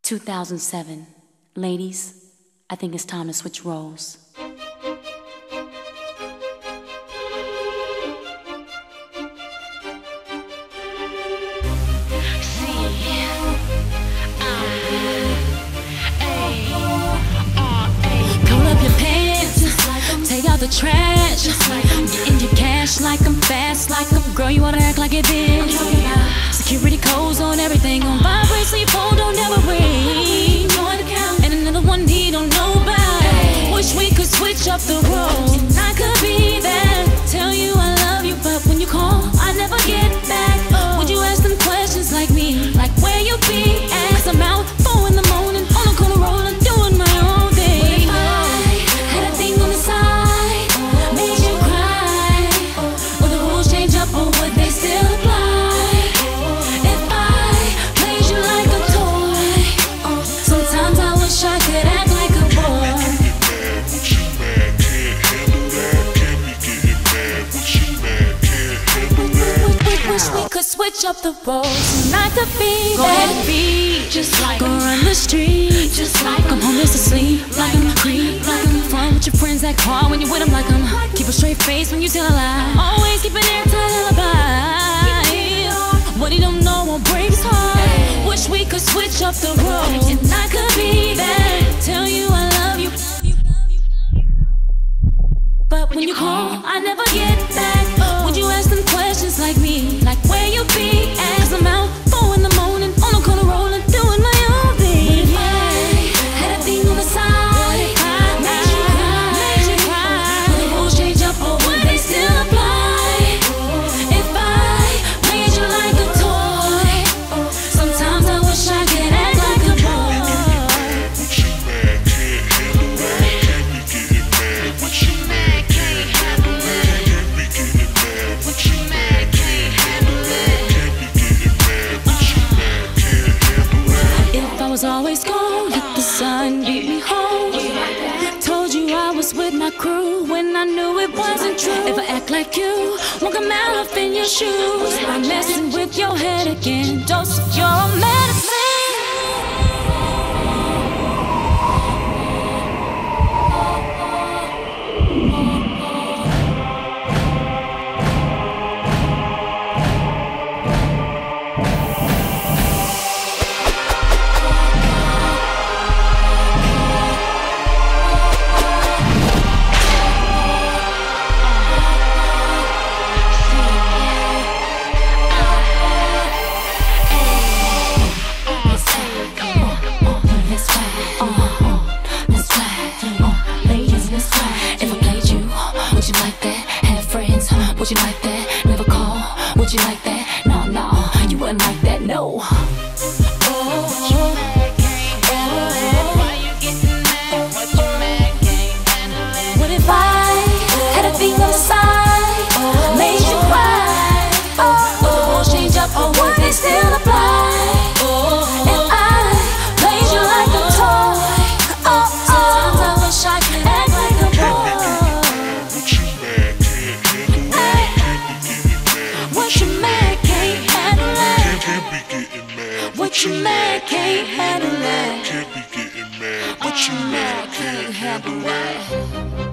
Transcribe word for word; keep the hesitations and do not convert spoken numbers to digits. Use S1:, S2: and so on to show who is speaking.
S1: two thousand seven. Ladies, I think it's time to switch roles. Pull up your pants, take out the trash, get in your cash like I'm fast, like I'm girl, you wanna act like it is. Security codes on everything, on vibrate, sleep, phone don't ever ring. And another one he don't know about. Wish we could switch up the roles, and I could be there, tell you I love you, but when you call, I never get back. Would you ask them questions like me, like where you be at? Cause I'm out, four in the morning, on the corner rolling, doing my own thing. What if I had a thing on the side, made you cry? Would the rules change up or would they still apply? If I played you like a toy, sometimes I wish I could act like a boy. Wish we could switch up the roles, and I could be go that ahead, be just like go run the street, just like I'm homeless asleep, like I'm a creep, like I'm fun with your friends that call when you with them, like I'm keep a straight face when you tell a lie, always keep an airtight alibi. What he don't know won't break his heart. Wish we could switch up the roles, and I could be there, tell you I love you, but when you call, I never get back. Would you ask them questions like me, like where you be at? Cause I'm out, four in the morning, on the corner rolling, doing my own thing. What if I had a thing on the side, made you cry, made you cry? Would the rules change up or would they still apply? If I played you like a toy, sometimes I wish I could act like a boy.
S2: What you mad, can't handle that? Can't be getting mad. What you mad, can't handle that? Can't be getting mad. What you mad, can't handle that? Can't be getting mad. What you mad, can't handle that?
S1: If I was always gone, let the sun beat me home. Told you I was with my crew when I knew it wasn't true. If I act like you, won't come out up in your shoes. I'm messing with your head again. Dose of your medicine. Would you like that? Never call. Would you like that? No, no, you wouldn't like that, no. What if I had a thing on the side, made you cry? Would the rules change up or would they still apply? If I played you like a toy, sometimes I wish I could act like a boy. What you mad, can't handle that?
S2: Can't be getting mad.
S1: What you mad, can't handle that?
S2: Can't be getting mad. What you mad, can't handle that?